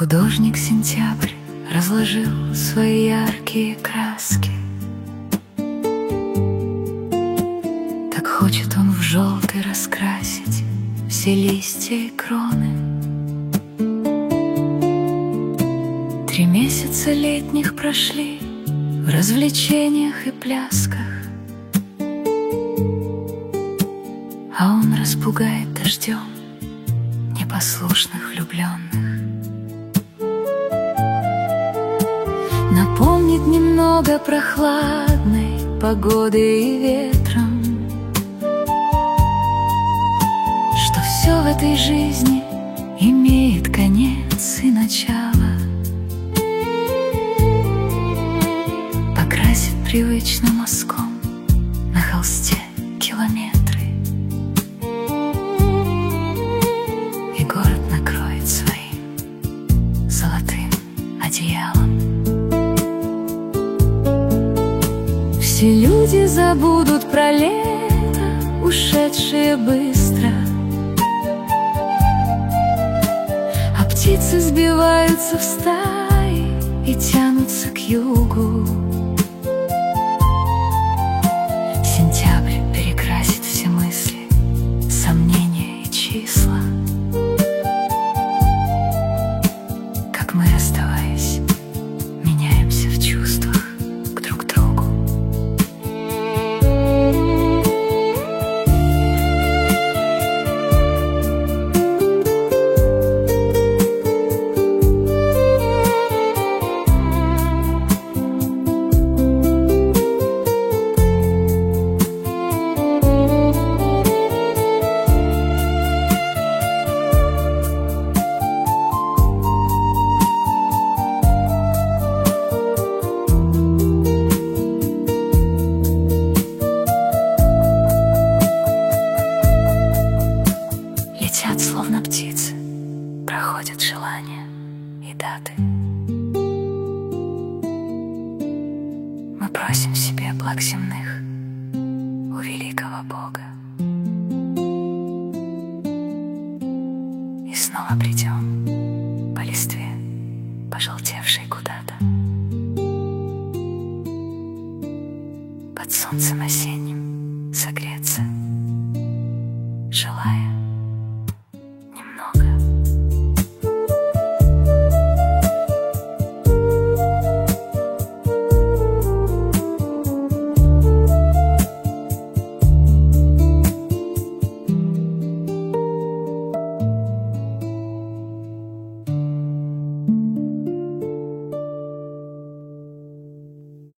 Художник Сентябрь разложил свои яркие краски. Так хочет он в желтый раскрасить все листья и кроны. 3 месяца летних прошли в развлечениях и плясках, а он распугает дождем непослушных влюбленных. Напомнит немного прохладной погоды и ветром, что все в этой жизни имеет конец и начало. Покрасит привычным мазком на холсте километры, и город накроет своим золотым одеялом. Все люди забудут про лето, ушедшее быстро, а птицы сбиваются в стаи и тянутся к югу. Сентябрь перекрасит все мысли, сомнения и числа, как мы, расставаясь, меняемся в чувствах к друг другу. Летят, словно птицы, проходят желания и даты. Мы просим себе благ земных у великого Бога, и снова придем по листве, пожелтевшей куда-то, под солнцем осенним согреться, желая